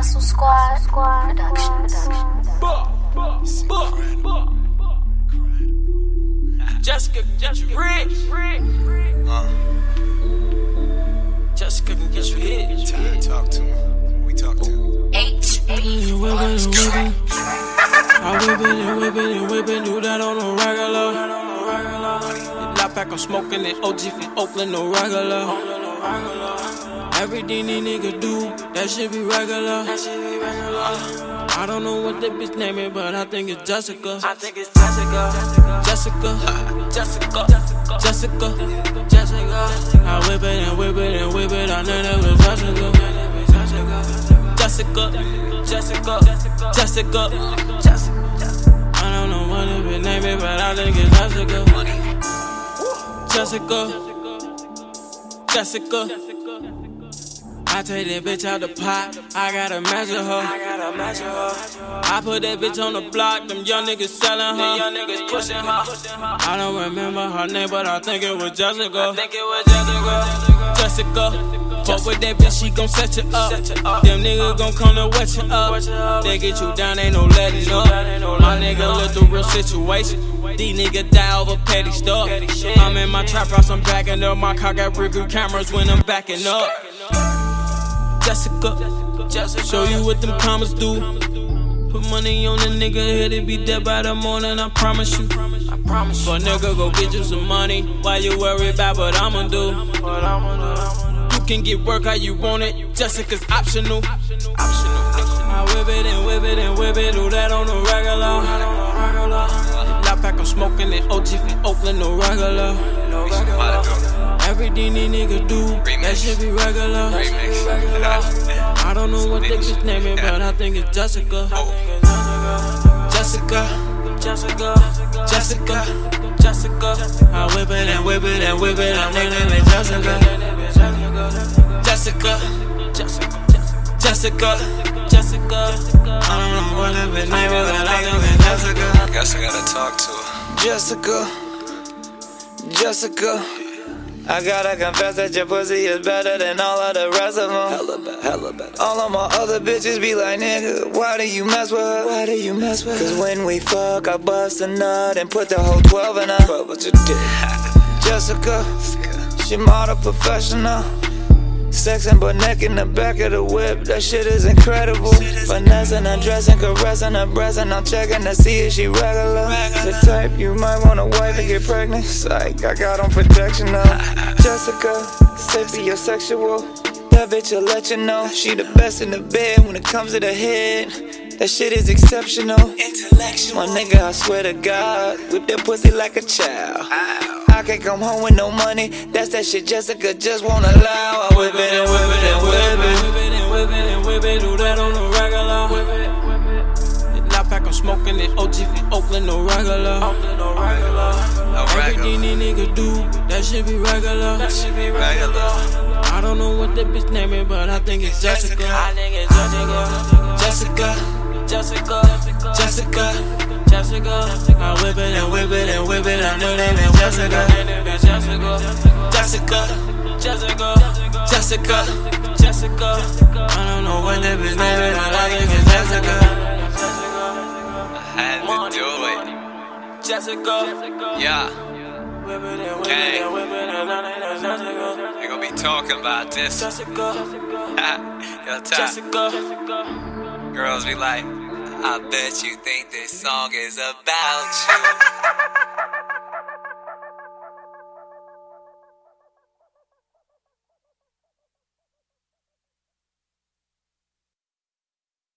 Hustle Squad Productions. Jessica can get you rich. Jessica can get you hit. Talk to him. We talk to him. I whip it, do that on the regular. Lock back, I'm smoking it. OG from Oakland, no regular. Everything these niggas do, that shit be regular. I don't know what that bitch name is, but I think it's Jessica. Jessica. I whip it, I know that was Jessica. I don't know what that bitch name is, but I think it's Jessica. I take that bitch out the pot, I gotta measure her. I put that bitch on the block, them young niggas selling her. I don't remember her name, but I think it was Jessica. Jessica. Fuck with that bitch, she gon' set you up. Them niggas gon' come to wet you up. They get you down, ain't no letting up. My nigga live the real situation. These niggas die over petty stuff. I'm in my trap house, I'm backing up. My car got review cameras when I'm backing up. Jessica, show you what them commas do. Put money on the nigga head, it be dead by the morning, I promise you. For nigga, go get you some money. Why you worry about what I'ma do? You can get work how you want it, Jessica's optional. I whip it, do that on the regular. Lock back, I'm smoking it. OG from Oakland, no regular. Everything these niggas do, that shit be regular. I don't know what that bitch name is, but I think it's Jessica. Jessica. I whip it, I think that it's Jessica. I don't know what that bitch name is, but I think it's Jessica. Guess I gotta talk to her. Jessica, I gotta confess that your pussy is better than all of the rest of them. Hella better. All of my other bitches be like, nigga, why do you mess with her? Cause when we fuck, I bust a nut and put the whole 12 in her. Jessica, she model professional. Sexing but neck in the back of the whip, that shit is incredible. Finessing, undressing, caressing her breast, and I'm checking to see if she regular. The type you might want a wife and get pregnant. Psych, I got on protection now. Jessica, sapiosexual. That bitch will let you know she the best in the bed when it comes to the head. That shit is exceptional. Intellectual. My nigga, I swear to God, whip that pussy like a child. I can't come home with no money. That's that shit Jessica just won't allow. I whip it, do that on the regular. Lock back, I'm smoking it. OG from Oakland, no regular. Everything these niggas do, that shit be regular. I don't know what that bitch name is, but I think it's Jessica. Jessica. I whip it, I know that it's Jessica. I don't know what that bitch name is, but I think it's Jessica. I had to do it. Jessica. Yeah. Okay. They gonna be talking about this. Jessica. Yo, Ty. Girls be like, I bet you think this song is about you.